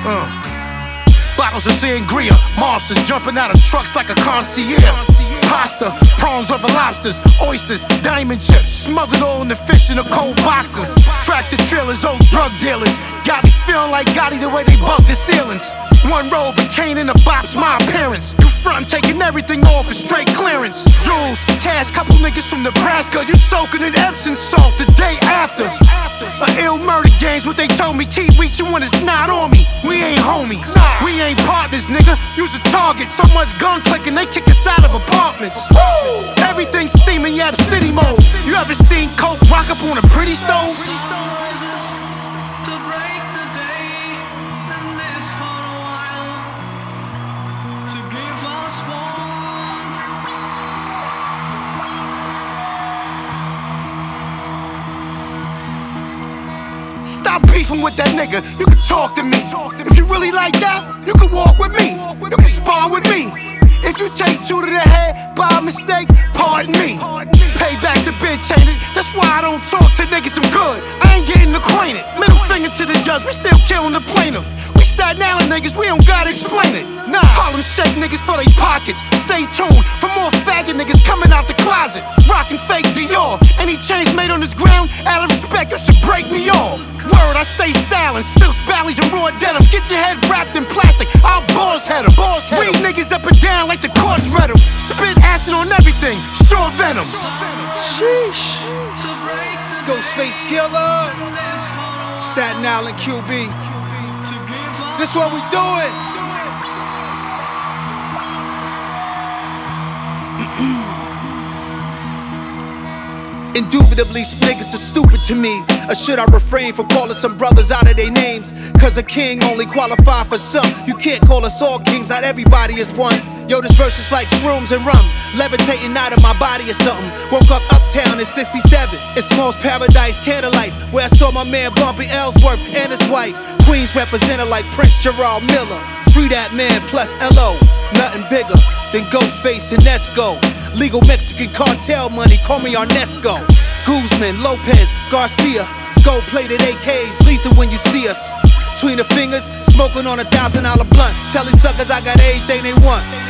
Bottles of sangria, monsters jumping out of trucks like a concierge. Pasta, prawns over lobsters, oysters, diamond chips, smothered all in the fish in the cold boxes. Tractor trailers, old drug dealers, got me feeling like Gotti the way they bug the ceilings. One roll, but cane in the box, my appearance. You front taking everything off for straight clearance. Jewels, cash, couple niggas from Nebraska. You soaking in Epsom salt the day after. Ill murder games, what they told me. Keep reaching when it's not on me. We ain't homies, we ain't partners, nigga. Use a target, so much gun clicking, they kick us out of apartments. Everything steaming, you have city mode. You ever seen coke rock up on a pretty stove? Stop beefing with that nigga, you can talk to me. If you really like that, you can walk with me. You can spar with me. If you take two to the head by mistake, pardon me. Payback's a bitch, ain't it? That's why I don't talk to niggas I'm good. I ain't getting acquainted. Middle finger to the judge, we still killing the plaintiff. We Staten Island niggas, we don't gotta explain it. Nah, Harlem Shake niggas for they pockets. Stay tuned for more faggot niggas coming out the closet. Rockin' fake Dior. Any change made on this ground, out of respect, you should break me off. Word, I stay styling, silks, ballies, and raw denim. Get your head wrapped in plastic, I'll boss head 'em. Bring niggas up and down like the courts read 'em. Spit acid on everything, sure venom. Sheesh. Ghostface Killer, Staten Island QB. This what we doing. Indubitably, niggas are stupid to me. Or should I refrain from calling some brothers out of their names? Cause a king only qualify for some. You can't call us all kings, not everybody is one. Yo, this verse is like shrooms and rum, levitating out of my body or something. Woke up uptown in 67, in Small's Paradise, Candlelights, where I saw my man Bumpy Ellsworth and his wife. Queens represented like Prince Gerald Miller. Free that man plus L.O. Nothing bigger than Ghostface and Esco. Legal Mexican cartel money, call me Arnesco. Guzman, Lopez, Garcia, gold-plated AKs, lethal when you see us. Between the fingers, smoking on $1,000 blunt. Tell these suckers I got everything they want.